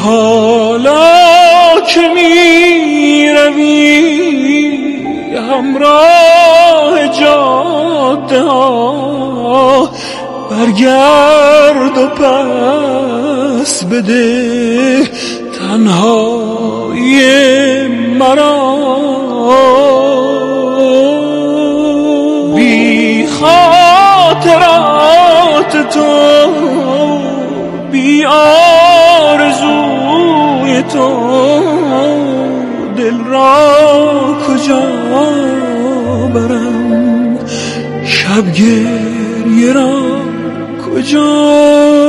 حالا که می روی همراه جاده ها، برگرد و پس بده تنهایی مرا. بی خاطرات تو، بی آرزوی تو، دل را کجا برم، شب گریه را کجا.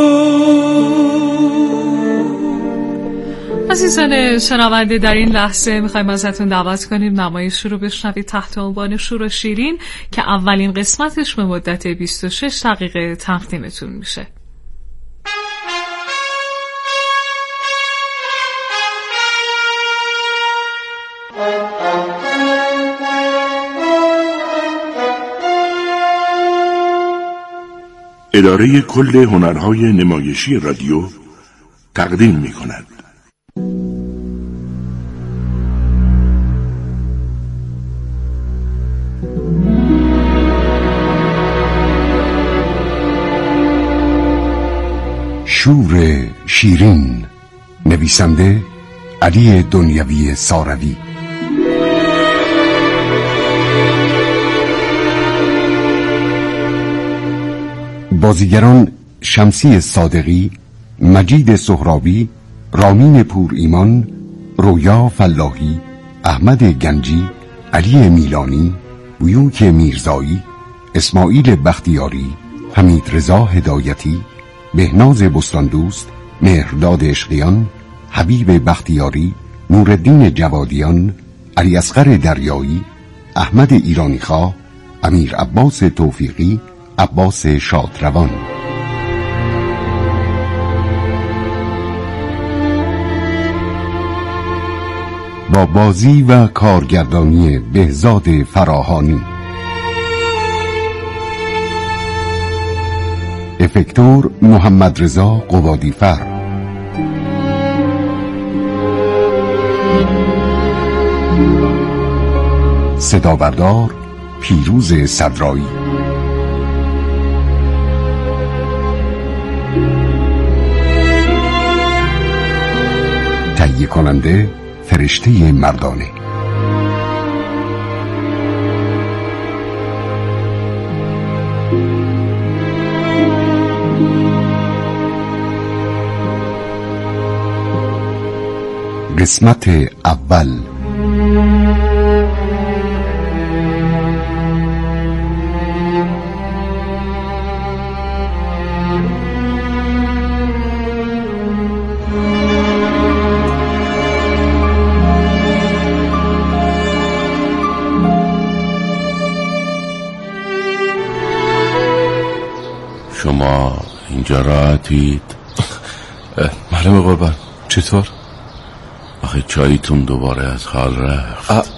عزیزان شنونده، در این لحظه میخوایم ازتون دعوت کنیم نمایش رو بشنوید تحت عنوان شور و شیرین که اولین قسمتش به مدت 26 دقیقه تقدیمتون میشه. اداره کل هنرهای نمایشی رادیو تقدیم می‌کند. شور شیرین، نویسنده علی دنیوی ساروی، بازیگران شمسی صادقی، مجید سهرابی، رامین پور ایمان، رویا فلاحی، احمد گنجی، علی میلانی، بیوک میرزایی، اسماعیل بختیاری، حمید رضا هدایتی، بهناز بستاندوست، مهرداد عشقیان، حبیب بختیاری، نورالدین جوادیان، علی اصغر دریایی، احمد ایرانیخواه، امیر عباس توفیقی، عباس شادروان. با بازی و کارگردانی بهزاد فراهانی. افکتور محمد رضا قبادیفر. صدابردار پیروز صدرایی. تهیه کننده فرشته مردانه. قسمت اول. شما اینجا راحتید؟ معلومه قربان. چطور؟ آخه چایتون دوباره از حال رفت.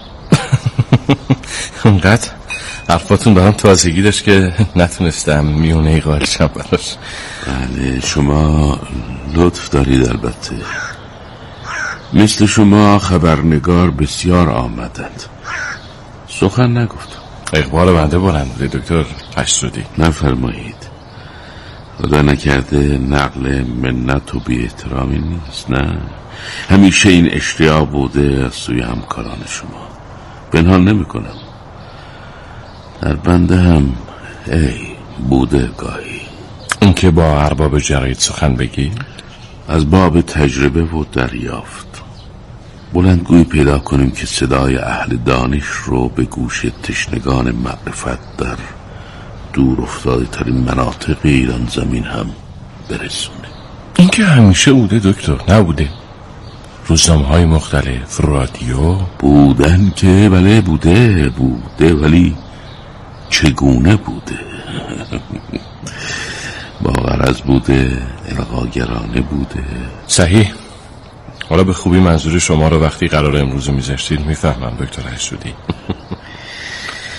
اونقدر حرفاتون برام تازگی داشت که نتونستم میونه قائل شم براش. بله شما لطف دارید. البته مثل شما خبرنگار بسیار آمدند. سخن نگفتم. اقبال بنده بلند بوده دکتر حشرودی. نفرمایید. خدا نکرده نقل منت و بی احترامی نیست. نه، همیشه این اشتیاق بوده از سوی همکاران شما. پنهان نمی کنم در بنده هم بوده گاهی. این که با ارباب جراید سخن بگی؟ از باب تجربه و دریافت بلندگویی پیدا کنیم که صدای اهل دانش رو به گوش تشنگان معرفت در دور افتاده ترین مناطق ایران زمین هم برسونه. این که همیشه بوده دکتر، نبوده؟ روزنامه‌های مختلف، رادیو بودن که بله بوده ولی چگونه بوده؟ با غرض بوده، القاگرانه بوده. صحیح. حالا به خوبی منظور شما رو وقتی قرار امروز میذاشتید میفهمم دکتر حشودی.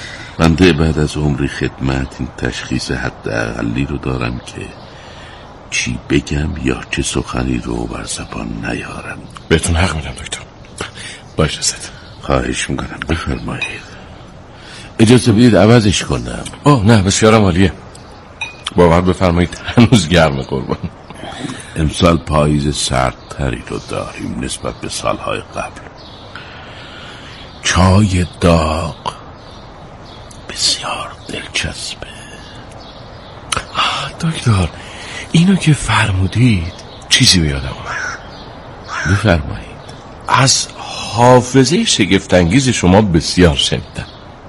بنده بعد از عمری خدمت این تشخیص حداقلی رو دارم که چی بگم یا چه سخنی رو بر زبان نیارم. بهتون حق میدم دکتر. با اجازت. خواهش میکنم بفرمایید. اجازه بدید عوضش کنم. نه بسیارم عالیه. باور بفرمایید هنوز گرم قربان. امسال پاییز سردتری رو داریم نسبت به سالهای قبل. چای داغ بسیار دلچسبه. دکتر اینو که فرمودید چیزی به یادم اومد. بفرمایید. از حافظه شگفت‌انگیز شما بسیار شنیدم.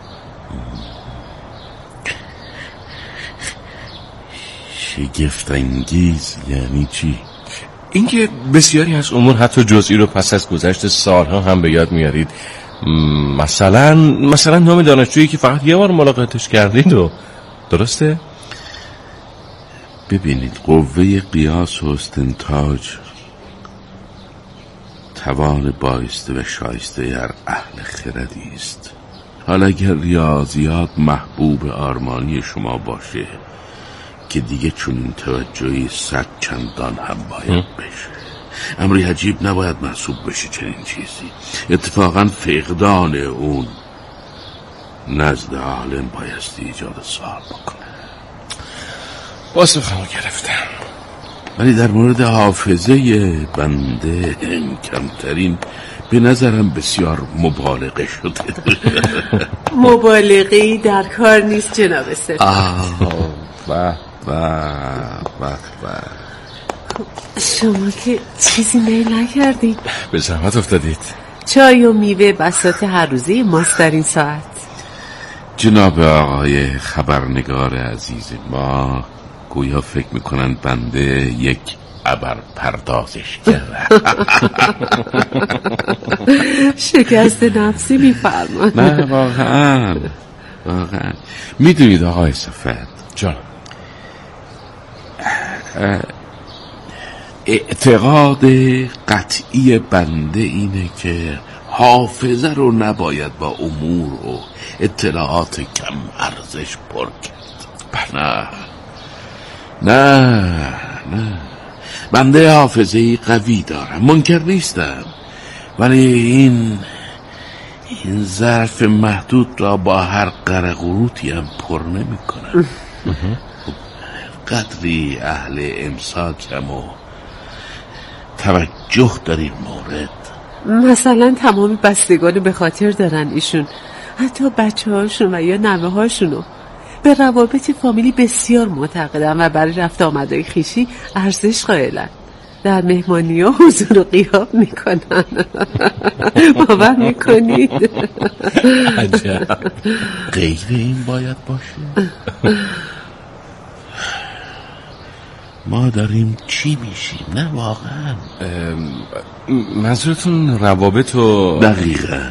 شگفت‌انگیز یعنی چی؟ اینکه بسیاری از امور حتی جزئی رو پس از گذشت سالها هم به یاد میارید. مثلا نام دانشجویی که فقط یه بار ملاقاتش کردید و درسته؟ ببینید قوه قیاس و استنتاج توان بایسته و شایسته هر اهل خردی است. حالا اگر ریاضیات محبوب آرمانی شما باشه که دیگه چون این توجهی 100 چندان هم باید بشه. امری عجیب نباید محسوب بشه چنین چیزی. اتفاقا فقدان اون نزد عالم بایستی ایجاد سوال بکنه. واسه خمو گرفتم. ولی در مورد حافظه بنده کمترین به نظرم بسیار مبالغه شده. مبالغه‌ای در کار نیست جناب سفر. شما که چیزی میل نکردید. به زحمت افتادید. چای و میوه بساط هر روزه ماست در این ساعت. جناب آقای خبرنگار عزیز ما گویا فکر میکنن بنده یک ابر پردازش کرد. شکست نفسی میفرمان. نه واقعا میدونید آقای صفت جان، اعتقاد قطعی بنده اینه که حافظه رو نباید با امور و اطلاعات کم ارزش پر کرد. نه بنده حافظه قوی دارم، منکر نیستم، ولی این ظرف محدود را با هر قرقروتی هم پر نمی کنم. قدری اهل امساکم و توجه در این مورد. مثلا تمام بستگان به خاطر دارن ایشون، حتی بچه هاشون و یا نوه هاشونو. به روابط فامیلی بسیار معتقدن و برای رفت آمدهای خویشی ارزش قائلن. در مهمانی ها حضور و غیاب میکنن. باور میکنید؟ عجب. غیر این باید باشه؟ ما داریم چی میشیم؟ نه واقعا. منظورتون روابط و دقیقاً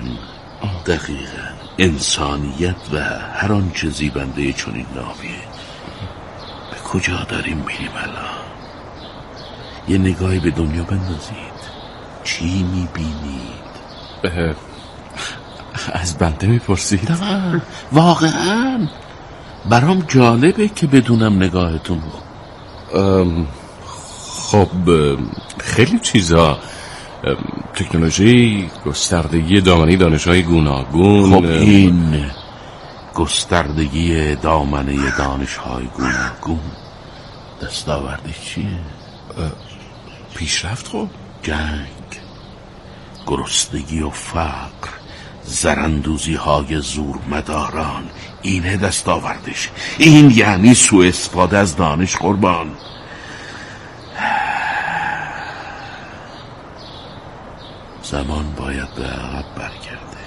انسانیت و هر آنچه زیبنده چنین نامیه. به کجا داریم میریم الان؟ یه نگاهی به دنیا بندازید. چی میبینید؟ از بنده میپرسید؟ واقعاً برام جالبه که بدونم نگاهتون رو. خب خیلی چیزا، تکنولوژی، گستردگی دامنه دانش‌های گوناگون. خب این گستردگی دامنه دانش‌های گوناگون دستاوردش چیه؟ پیشرفت. خب جنگ، گرسنگی و فقر، زراندوزی های زورمداران، اینه دستاوردش. این یعنی سوء استفاده از دانش قربان. زمان باید به عقب برگرده.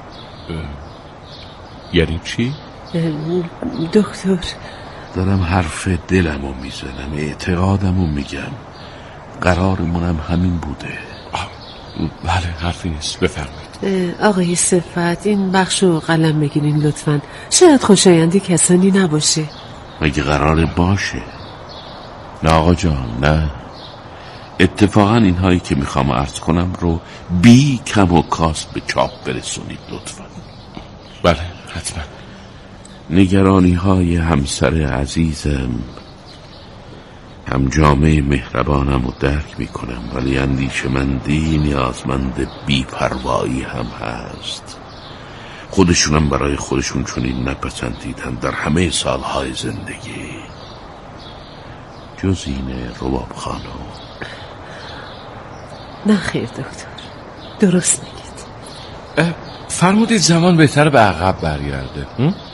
یعنی چی؟ دکتر دارم حرف دلمو میزنم، اعتقادمو میگم، قرارمونم همین بوده. بله حرفی نیست، بفرمایید. آقای صفت این بخشو قلم بگیرین لطفاً. شاید خوشایندی کسانی نباشه. مگه قراره باشه؟ نه آقا جان، نه. اتفاقا اینهایی که میخوام عرض کنم رو بی کم و کاست به چاپ برسونید لطفاً. بله حتما. نگرانی های همسر عزیزم هم جامعه مهربانم و درک میکنم، ولی اندیشمندی نیازمند بی‌پروایی هم هست. خودشونم برای خودشون چنین نپسندیدن در همه سالهای زندگی، جز این رباب خانم. نه خیر دکتر، درست میگید. فرمودید زمان بهتر به عقب برگرده.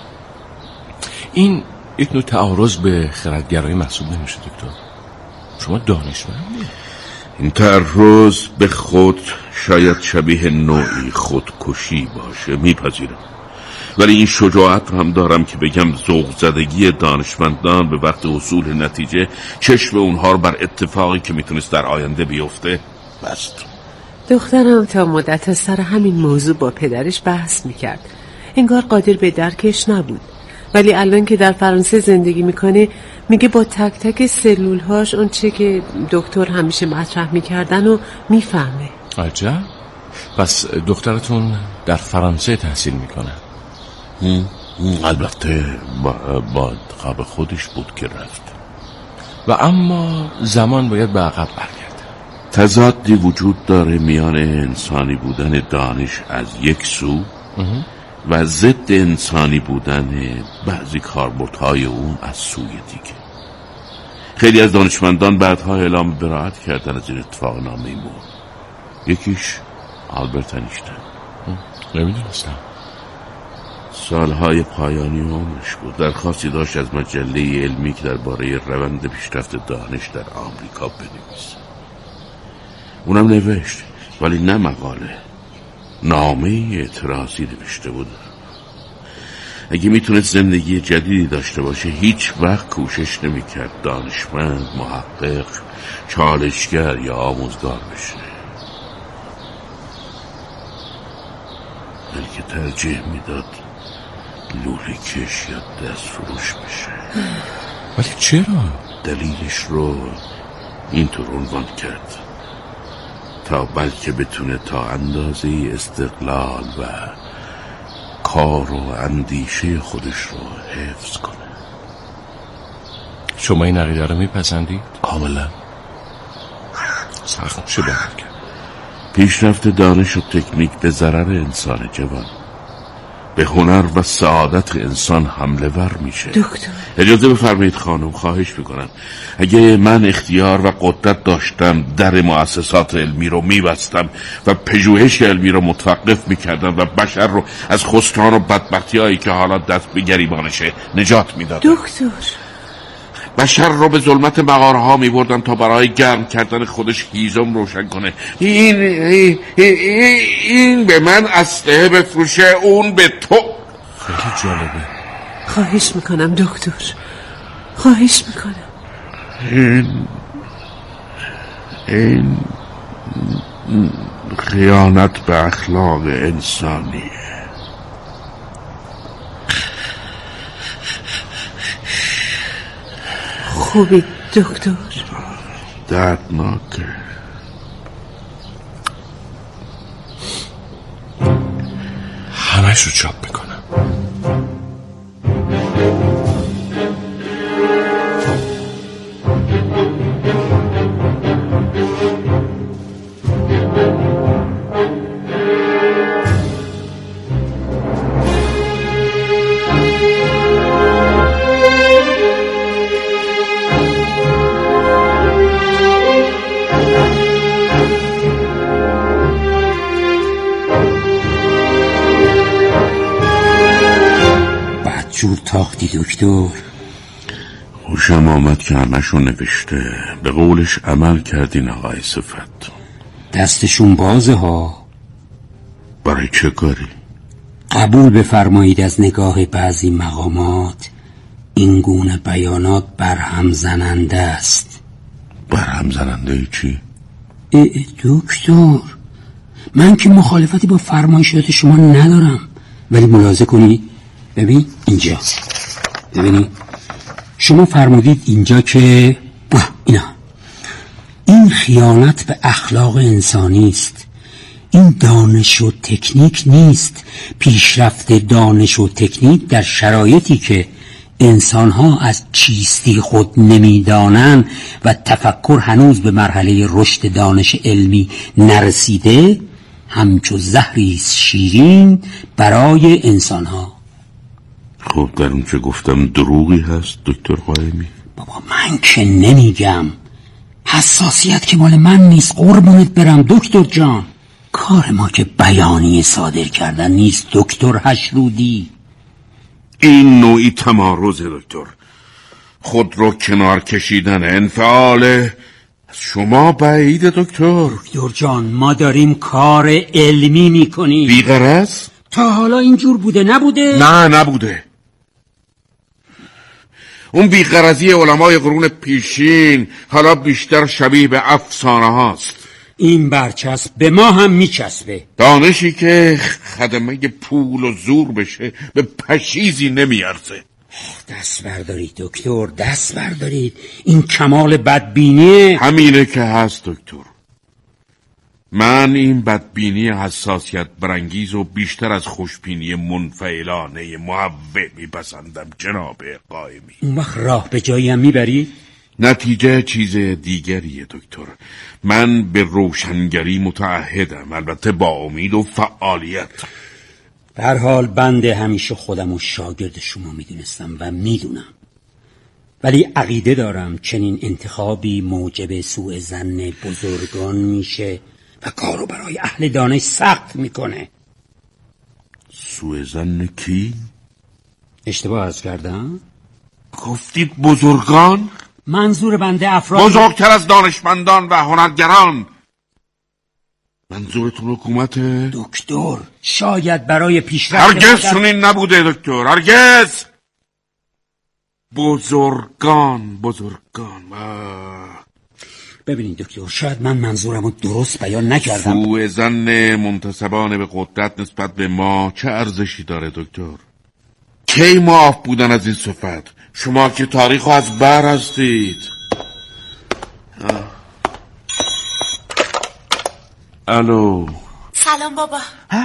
این یک نوع تعارض به خردگرایی محسوب نمیشه دکتر؟ شما دانشمندی. این تعرض به خود شاید شبیه نوعی خودکشی باشه، میپذیرم، ولی این شجاعت رو هم دارم که بگم ذوق زدگی دانشمندان به وقت حصول نتیجه چشم اونها رو بر اتفاقی که میتونست در آینده بیفته بست. دخترم تا مدت سر همین موضوع با پدرش بحث میکرد، انگار قادر به درکش نبود، ولی الان که در فرانسه زندگی میکنه میگه با تک تک سلولهاش اون چه که دکتر همیشه مطرح میکردن و میفهمه. عجب. پس دخترتون در فرانسه تحصیل میکنه؟ البته با قبل خودش بود که رفت، و اما زمان باید به عقب برگرده. تضادی وجود داره میان انسانی بودن دانش از یک سو و ضد انسانی بودن بعضی کاربردهای اون از سوی دیگه. خیلی از دانشمندان بعدها اعلام براءت کردن از این اتفاق نامیمون. یکیش آلبرت اینشتین. نمیدونستم. سالهای پایانی عمرش بود. درخواستی داشت از مجله علمی که درباره روند پیشرفت دانش در آمریکا بنویسه. اونم نوشت، ولی نه مقاله، نامه اعتراضی نوشته بود. اگه میتونست زندگی جدیدی داشته باشه هیچ وقت کوشش نمیکرد دانشمند، محقق، چالشگر یا آموزگار بشه، بلکه ترجیح میداد لوله کش یا دست فروش بشه. ولی چرا؟ دلیلش رو اینطور عنوان کرد: تا بلکه بتونه تا اندازه استقلال و کار و اندیشه خودش رو حفظ کنه. شما این عقیده رو میپسندید؟ کاملا. سخت میشه باور کرد. پیشرفت دانش و تکنیک به ضرر انسان جوان، به هنر و سعادت انسان حمله ور میشه. دکتر اجازه بفرمایید خانم، خواهش میکنم. اگه من اختیار و قدرت داشتم در مؤسسات علمی رو میبستم و پژوهش علمی رو متوقف میکردم و بشر رو از خسران و بدبختی هایی که حالا دست به گریبانشه نجات میدادم. دکتر بشر رو به ظلمت مغارها میبردم تا برای گرم کردن خودش هیزم روشن کنه. این به من اسلحه بفروشه، اون به تو. خیلی جالبه. خواهش میکنم دکتر، خواهش میکنم. این خیانت به اخلاق انسانیه. خوبی دکتر؟ دردناکه. همش رو چاپ میکنم. جور تاختی دکتر. خوشم آمد که همشو نوشته. به قولش عمل کردین آقای صفت. دستشون بازه ها. برای چه کاری؟ قبول بفرمایید از نگاه بعضی مقامات این گونه بیانات برهم زننده است. برهم زننده چی؟ دکتر من که مخالفتی با فرمایشات شما ندارم، ولی ملاحظه کنید. ببین اینجا، ببینید شما فرمودید اینجا که این خیانت به اخلاق انسانی است. این دانش و تکنیک نیست. پیشرفت دانش و تکنیک در شرایطی که انسان‌ها از چیستی خود نمی‌دانند و تفکر هنوز به مرحله رشد دانش علمی نرسیده، همچو زهری شیرین برای انسان‌ها. خب در اون چه گفتم دروغی هست دکتر قائمی؟ بابا من که نمیگم، حساسیت که مال من نیست، قربونت برم دکتر جان. کار ما که بیانیه صادر کردن نیست دکتر حشرودی. این نوعی تمارض دکتر، خود رو کنار کشیدن، انفعال از شما بعید دکتر. دکتر جان ما داریم کار علمی میکنیم. بی‌غرض؟ تا حالا اینجور بوده نبوده؟ نه نبوده. اون بی‌غرضی علمای قرون پیشین حالا بیشتر شبیه به افسانه هاست. این برچسب به ما هم میچسبه. دانشی که خدمه پول و زور بشه به پشیزی نمیارزه. دست بردارید دکتر، دست بردارید. این کمال بدبینیه. همینه که هست دکتر. من این بدبینی حساسیت برانگیز و بیشتر از خوشبینی منفعلانه محوه میپسندم جناب قائمی. اون وقت راه به جایی هم میبری؟ نتیجه چیز دیگریه دکتر. من به روشنگری متعهدم، البته با امید و فعالیت. به هر حال بنده همیشه خودم و شاگرد شما میدونستم و میدونم، ولی عقیده دارم چنین انتخابی موجب سوء ظن بزرگان میشه و کارو برای اهل دانش سخت میکنه. سوء ظن کی؟ اشتباه عرض کردم؟ گفتید بزرگان؟ منظور بنده افراد بزرگتر از دانشمندان و هنرگران. منظورتون حکومت؟ دکتر شاید برای پیشرفت هرگز چنین نبوده دکتر، هرگز. بزرگان ببینید دکتر، شاید من منظورمو درست بیان نکردم. سوء ظن منتسبان به قدرت نسبت به ما چه ارزشی داره دکتر؟ کی معاف بودن از این صفت؟ شما که تاریخو از بر هستید. الو. سلام بابا.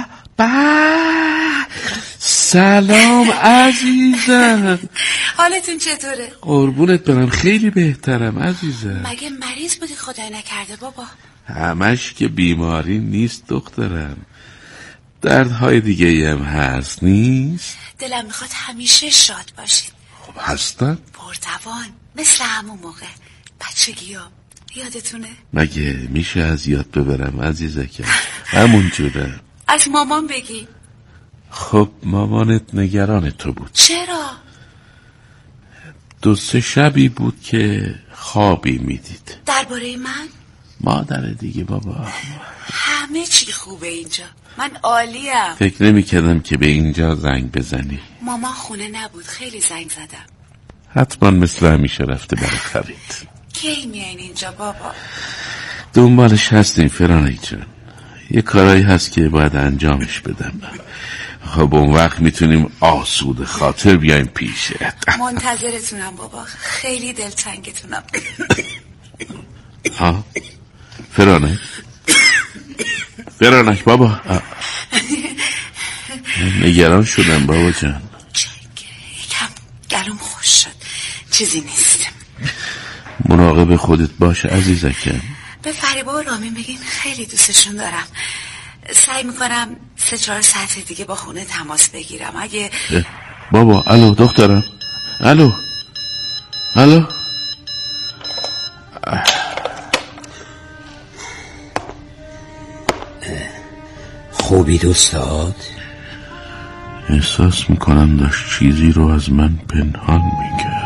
سلام عزیزم. حالتون چطوره؟ قربونت برم خیلی بهترم عزیزم. مگه مریض بودی خدای نکرده بابا؟ همش که بیماری نیست دخترم، دردهای دیگه هم هست نیست؟ دلم میخواد همیشه شاد باشید. خب هستم پرتوان مثل همون موقع بچگیام، یادتونه؟ مگه میشه از یاد ببرم عزیزکم؟ همون جوره. از مامان بگی. خب مامانت نگران تو بود. چرا؟ 2-3 شبی بود که خوابی میدید. درباره من؟ مادر دیگه بابا. همه چی خوبه اینجا، من عالیم. فکر نمی کردم که به اینجا زنگ بزنی. مامان خونه نبود، خیلی زنگ زدم. حتما مثل همیشه رفته برای خرید. کی میاین اینجا بابا؟ دنبالش هستیم فرانک جان، یه کارایی هست که باید انجامش بدم. خب اون وقت میتونیم آسوده خاطر بیایم پیشه. منتظرتونم بابا، خیلی دلتنگتونم. ها فرانک بابا. نگران شدم بابا جان. یکم گلوم خوش شد، چیزی نیست. مراقب خودت باش عزیزکم. به فریبا و رامین بگین خیلی دوستشون دارم. سعی میکنم 3-4 ساعت دیگه با خونه تماس بگیرم. اگه بابا الو دخترم، الو خوبید استاد؟ احساس میکنم داشت چیزی رو از من پنهان میکرد.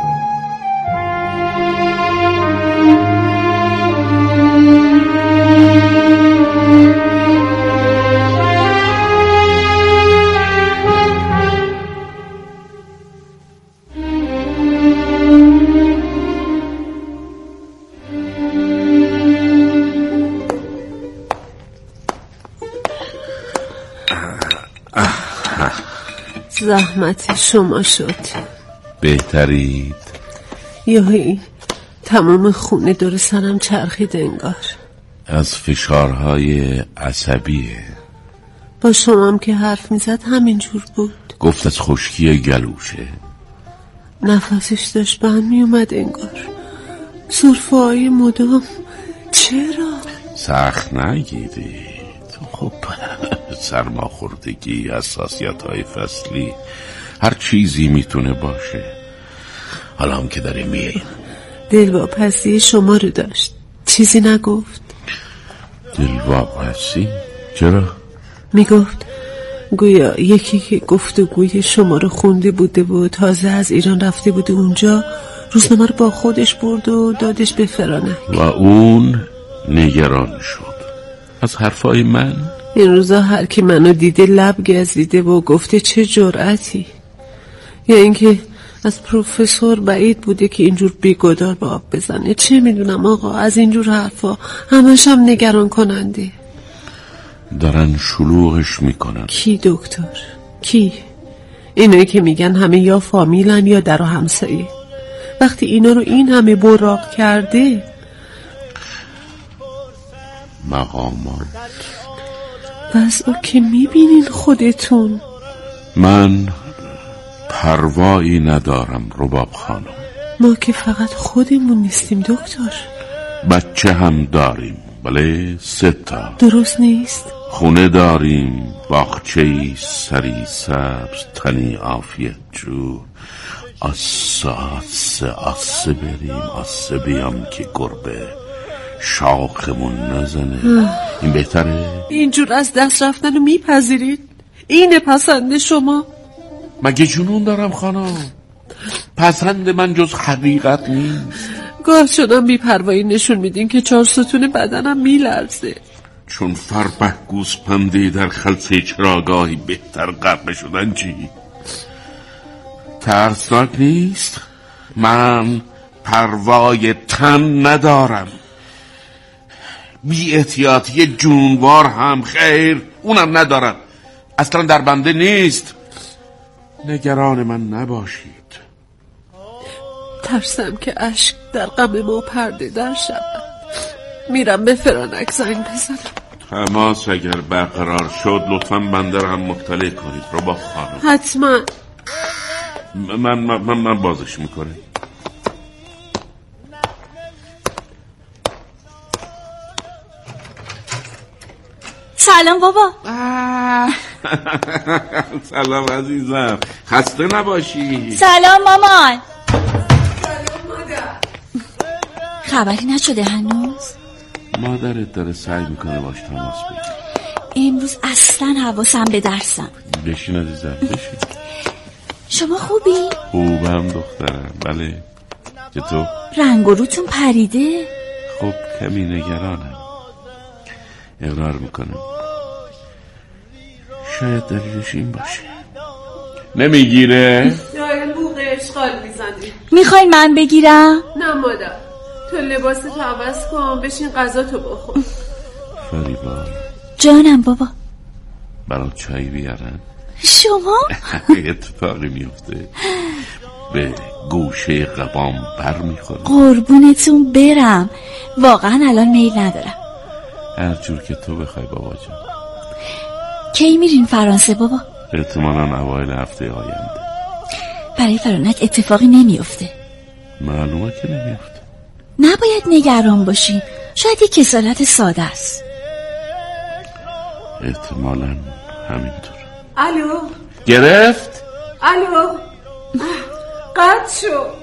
زحمت شما شد. بهترید؟ یهی تمام خونه دور سرم چرخید انگار. از فشارهای عصبیه. با شمام که حرف میزد همینجور بود. گفت از خشکی گلوشه. نفسش داشت بند می اومد انگار. سرفه های مدام. چرا؟ سخت نگیرید. خب سرماخوردگی، حساسیت های فصلی، هر چیزی میتونه باشه. حالا هم که داره میاییم. دلواپسی شما رو داشت، چیزی نگفت؟ دلواپسی؟ چرا؟ میگفت گویا یکی که گفتگوی شما رو خونده بوده و تازه از ایران رفته بوده اونجا، روزنامه رو با خودش برد و دادش به فرانک و اون نگران شد از حرفای من. این روزا هر کی منو دیده لب گزیده و گفته چه جرأتی. یا اینکه از پروفسور بعید بوده که اینجور بیگدار به آب بزنه. چه میدونم آقا، از اینجور حرفا همش هم نگران کننده. دارن شلوغش میکنن. کی دکتر؟ کی؟ اینایی که میگن همه یا فامیلن یا در و همسایه. وقتی اینا رو این همه براق کرده. مقامات وضعو که میبینین خودتون. من پروایی ندارم رباب خانم. ما که فقط خودمون نیستیم دکتر، بچه هم داریم. بله 3 تا. درست نیست؟ خونه داریم، باغچه‌ای سری سبز، تنی عافیت جو. آسه بریم، آسه بیام که گربه شاخمون نزنه. این بهتره؟ اینجور از دست رفتن رو میپذیرید؟ اینه پسند شما؟ مگه جنون دارم خانم؟ پسند من جز حقیقت نیست. گاه شدم بی‌پروایی نشون میدین که 4 ستون بدنم میلرزه. چون فربه گوسپندی در خلسه چراگاهی بهتر غرق شدن چی؟ ترسناک نیست؟ من پروای تن ندارم. بی احتیاطی جونوار هم خیر اونم ندارم. اصلا در بنده نیست. نگران من نباشید. ترسم که اشک در غم ما پرده در شود. میرم به فرانک زنگ بزنم. تماس اگر برقرار شد لطفاً بنده هم مطلع کنید رباب خانم. حتما. من بازش میکنم. سلام بابا. سلام عزیزم، خسته نباشی. سلام مامان. سلام مادر. خبری نشده هنوز؟ مادرت داره سعی میکنه باش تماس بگیره. امروز اصلا حواسم به درسم. بشین عزیزم بشین. شما خوبی؟ خوبم دخترم. بله. چطور؟ رنگ و روتون پریده؟ خب کمی نگرانم. اقرار میکنم شاید دلیلش این باشه. نمیگیره؟ جای بوق اشغال میزنی. میخوای من بگیرم؟ نه مادر، تو لباستو عوض کن، بشین غذاتو بخور. فریبا جانم بابا. برات چای بیارن؟ شما؟ اتفاقی میفته به گوشه قبام بر میخوره. قربونتون برم، واقعا الان میل ندارم. هر جور که تو بخوای بابا جان. کی میرین فرانسه بابا؟ احتمالاً اوایل هفته آینده. برای فرانک اتفاقی نمیفته؟ معلومه که نمیفته. نباید نگران باشیم، شاید یک کسالت ساده است. احتمالاً همینطور. الو گرفت؟ الو قطع شد.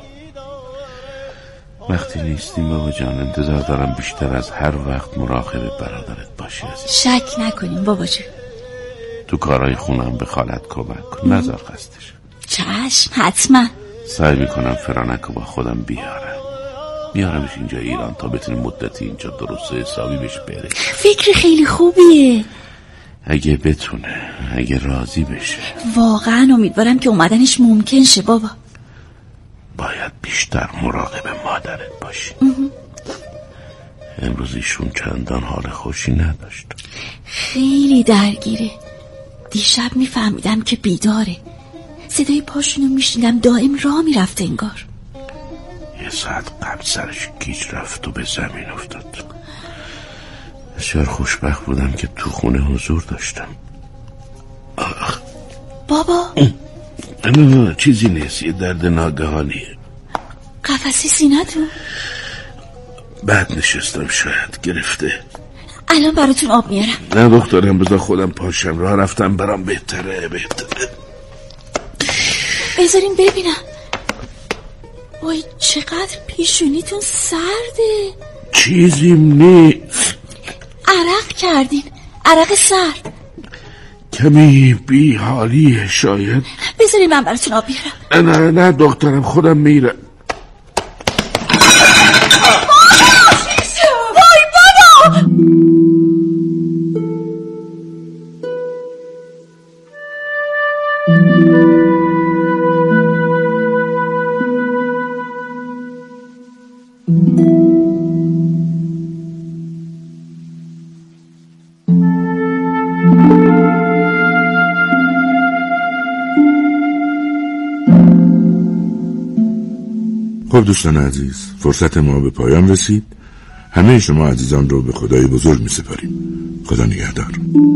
وقتی نیستیم بابا جان انتظار دارم بیشتر از هر وقت مراقب برادرت باشی عزیز. شک نکنیم بابا جون. تو کارهای خونم به خالت کمک کن، نذار خستش. چشم حتما. سعی میکنم فرانک رو با خودم بیارمش اینجا ایران تا بتونیم مدتی اینجا درست حسابی بهش بره. فکر خیلی خوبیه. اگه بتونه، اگه راضی بشه. واقعا امیدوارم که اومدنش ممکن شه بابا. باید بیشتر مراقب مادرت باشی. امروز ایشون چندان حال خوشی نداشت. خیلی درگیره. دیشب میفهمیدم که بیداره. صدای پاشونو میشنیدم دائم راه میرفته انگار. یه ساعت قبل سرش گیج رفت و به زمین افتاد. بسیار خوشبخت بودم که تو خونه حضور داشتم. بابا نه چیزی نیست، یه درد ناگهانیه. قفسه سینه‌تون؟ بعد نشستم، شاید گرفته. الان براتون آب میارم. نه دخترم، بذار خودم پاشم، راه رفتم برام بهتره. بذاریم ببینم. وای چقدر پیشونیتون سرده. چیزیم نیست. عرق کردین، عرق سرد. کمی بی حالیه شاید. بذاریم من براتون آب بیارم. نه دخترم، خودم میرم. وای بابا! خب دوستان عزیز، فرصت ما به پایان رسید. همه شما عزیزان رو به خدای بزرگ می سپاریم. خدا نگهدار.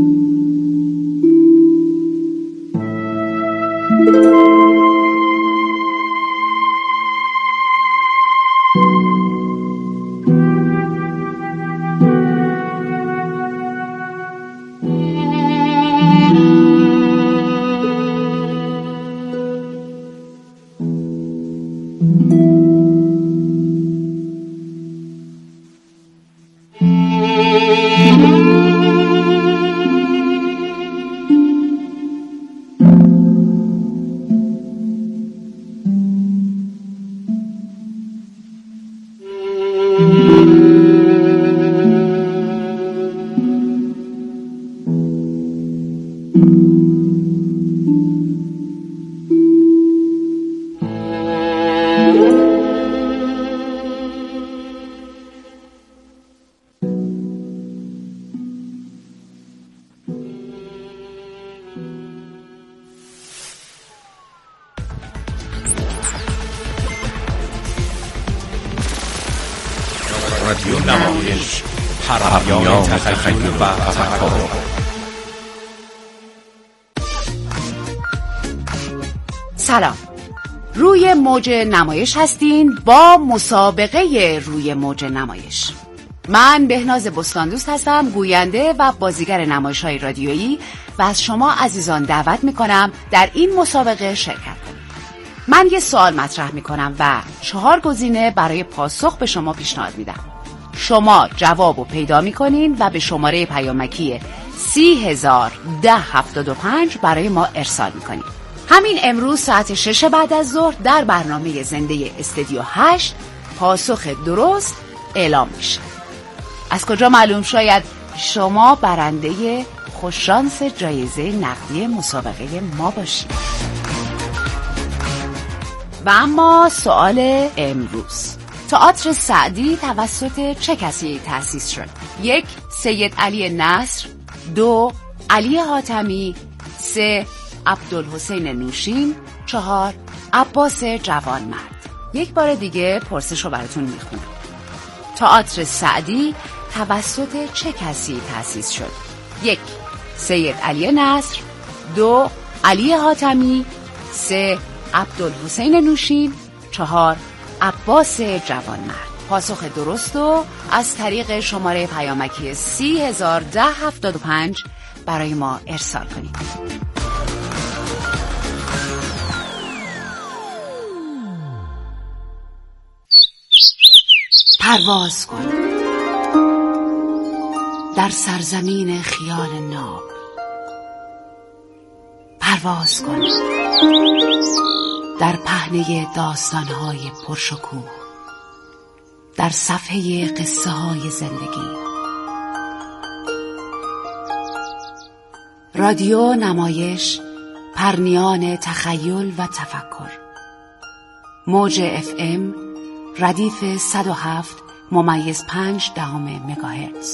رادیو نمایش، هرمیان تخیل و تفکر. سلام، روی موج نمایش هستین با مسابقه روی موج نمایش. من بهناز بستاندوست هستم، گوینده و بازیگر نمایش‌های رادیویی و از شما عزیزان دعوت می‌کنم در این مسابقه شرکت کنید. من یه سوال مطرح می‌کنم و 4 گزینه برای پاسخ به شما پیشنهاد میدم. شما جوابو پیدا می‌کنین و به شماره پیامکی 301075 برای ما ارسال می‌کنین. همین امروز ساعت 6 بعد از ظهر در برنامه زنده استودیو 8 پاسخ درست اعلام میشه. از کجا معلوم؟ شاید شما برنده خوششانس جایزه نقدی مسابقه ما باشید. و اما سوال امروز، تئاتر سعدی توسط چه کسی تأسیس شد؟ 1. سید علی نصر، 2. علی حاتمی، 3. عبدالحسین نوشین، 4. عباس جوانمرد. یک بار دیگه پرسش رو براتون میخونم. تئاتر سعدی توسط چه کسی تأسیس شد؟ 1. سید علی نصر، 2. علی حاتمی، 3. عبدالحسین نوشین، 4. عباس جوانمرد. پاسخ درست رو از طریق شماره پیامکی 301075 برای ما ارسال کنید. پرواز کن در سرزمین خیال ناب، پرواز کن در پهنه داستان‌های پرشکوه، در صفحه قصه‌های زندگی. رادیو نمایش، پرنیان تخیل و تفکر. موج FM ردیف 107.5 مگاهرتز.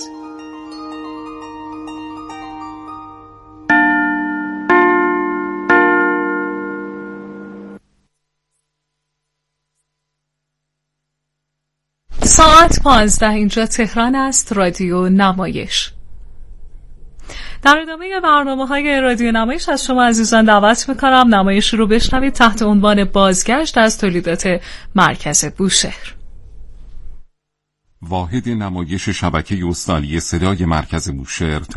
ساعت 15 اینجا تهران است. رادیو نمایش. در ادامه برنامه‌های رادیو نمایش از شما عزیزان دعوت می‌کنم نمایش رو بشنوید تحت عنوان بازگشت از تولیدات مرکز بوشهر. واحد نمایش شبکه استانی صدای مرکز بوشهر